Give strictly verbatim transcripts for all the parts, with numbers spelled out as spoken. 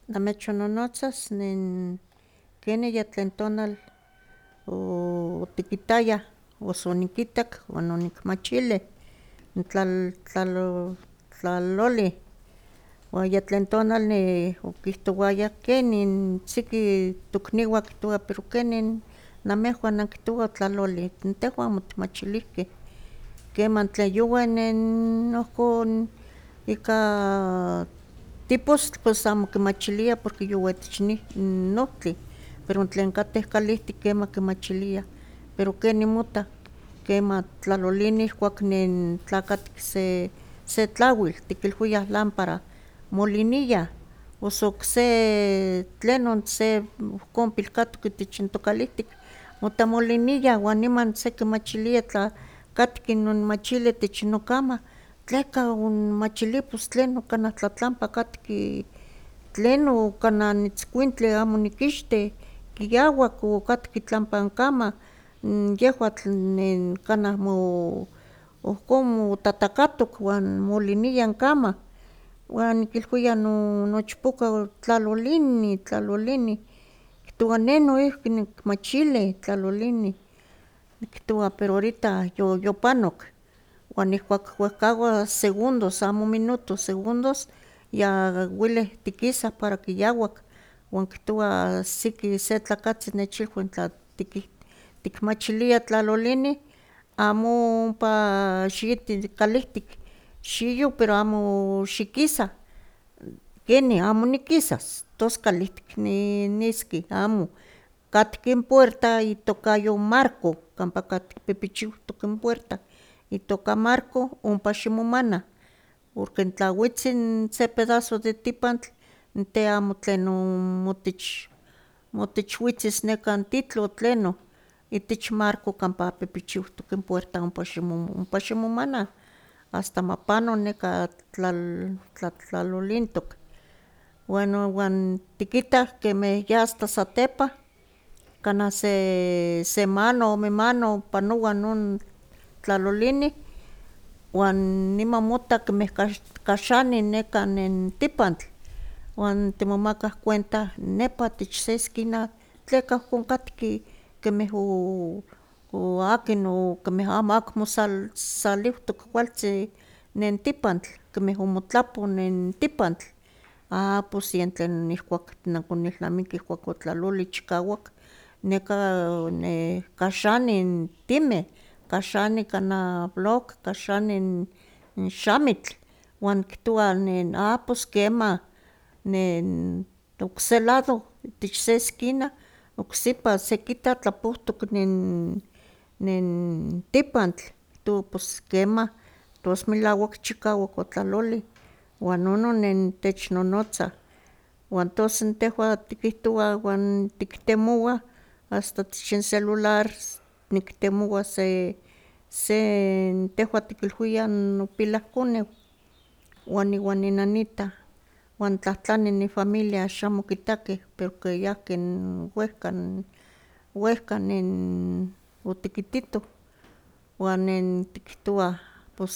Namechonnonotzas nin keni ya tlen tonal otikitayah os onikitak uan onikmachilih n tlal tlalo tlaloli uan ya tlen tonal ni okihtowayah kenin siki tokniwah kihtowah pero kenin namehuan nankihtowa tlaloli, tehwan amo tikmachilihkeh, keman tlen yuwi nin ohkon ika tipostl pues amo kimachiliah porque yuwi itich n ohtli, pero tlen kateh kalihtik kemah kimachiliah, pero kenin motah kemah tlalolini ihkuak nin tlakatka se se tlawil tikilwiah lámpara moliniyah os okse tlenon se ohkon pilkatok itich n tokalihtik motamoliniah uan niman sekimachilia tla katka inon machili itich nokama tleka onimachili pos tleno kanah tlatlampa katki tleno kanah itzkuintli amo onikixtih kiyawak okatka itlampa n kama, n yehwatl nin kanah mo ohkon motatakatok uan moliniah n kama, uan nikilwia no nochpoka tlalolini, tlalolini, kihtowa ne noihki nikmachili tlalolini, nikihtowa pero ahorita yo yopanok, uan ihkuak wehkawa segundos amo minutos, segundos ya welih tikisa para kiyawak, uan kihtowa siki se tlakatzin nechilwi tla tiki tikmachilia tlalolini amo ompa xiiti kalihtik xiyo pero amo xikisa, keni amo nikisas tos kalihtik ni niski amo, katka n puerta itokayo Marco kampa katka pipichiuhtok n puerta itoka Marco ompa ximomana, porque tla witzin se pedazo de tipantl te amo tlenon motich motich witzis nekan titl o tleno, itich Marco kampa pipichiuhtok n puerta ompa ximo ompa ximomana hasta ma pano neka tlal tlatlalolintok, bueno uan tikitah kemeh ya asta satepa kanah se semana, ome mano panowa non tlalolini uan niman mota kemeh kaxani nekan nin tipantl uan timomakah cuenta nepa itich se esquina tleka ohkon katki kemeh o o akin o kemeh amo akmo sal saliwtok kualtzin nin tipantl kemeh omotlapo nin tipantl, ah pos yen tlen ihkuak tinekonilnamiki ihkuak otlaloli chikawak neka ne kaxani n timeh, kaxani kanah block, kaxani n xamitl, uan kihtowa nin ah pos kemah nin okse lado itich se esquina oksipa sekita tlapohtok nin nin tipantl, kihtowa pos kemah tos melawak chikawak otlaloli uan nonon nin technonotzah, uan tos n tehwan tikihtowa uan tiktemowah hasta ich n celular niktemowa se se tehwan tikilwiah nopilahkoneu uan iwan inanita uan tlahtlani nifamilia xamo kitakeh pero ke yahki wehka wehka nin otikititoh uan nin tikihtowa pos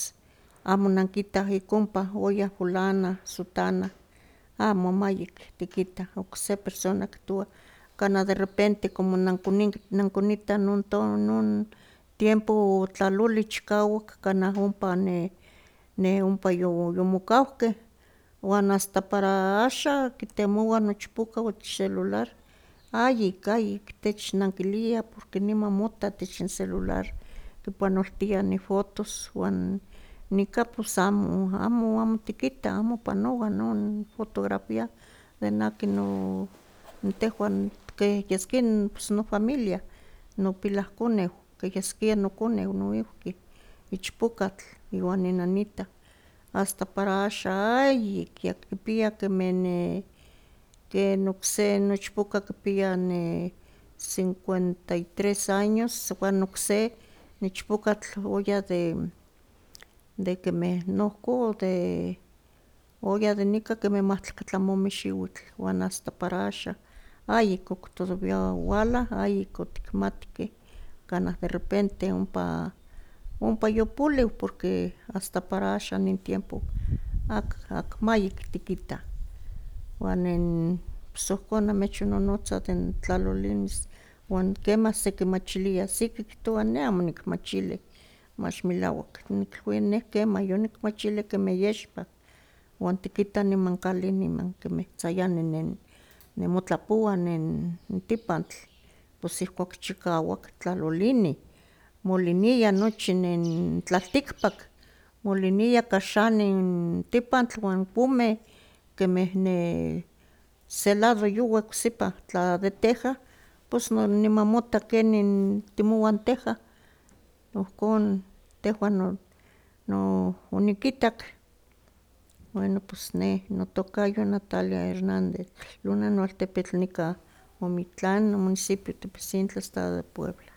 amo nankitah ik ompa oyah fulana, sutana, amo mayek tikitah okse persona kihtowa kanah derrepente como nankoni nankonitah non to non tiempo otlaloli chikawak kanah ompa ne ne ompa yo yomokawkeh uan hasta para axa kitemowah nochpoka ich celular ayik, ayik technankilia porque niman mota itich n celular kipanoltia nifotos uan nika pos amo amo amo tikitah amo panowa non fotografía de n akin o tehwan keh yaskia pos nofamilia, nopilahkoneu keh yaskia nokoneu noihki ichpokatl iwan inanita hasta para axa ayik yakipia kemeh ne ken okse nochpoka kipia ne cincuenta y tres años uan okse ichpokatl oya de de kemeh nohko de oya de nika kemih mahtlactle tlamome xiwitl uan hasta para axa ayik ok todavía walah ayik otikmatkeh kanah derrepente ompa ompa yopoliw porque hasta para axa nin tiempo ak akmayek tikitah Uan nin pos ohkon namechonnotza den tlalolinis uan kemah sekimachilia siki kihtowa ne amo nikmachili mach melauak, nikilui neh kemah yonikmachili kemih yexpa uan tikita niman kali niman kemih tzayani nin nimotlapowa nin tipantl pos ihkuak chikawak tlalolini, molinia nochi nin tlaltikpak, molinia ka xani n tipantl uan pomeh kemih ne se lado yuwi ocsipa tla de tehja pos niman mota kenin timowan tehja, ohkon tehwan no no onikitak, bueno pos neh notokayo Natalia Hernández, luna noaltepetl nika Omitlán, municipio Tepetzintla, estado de Puebla.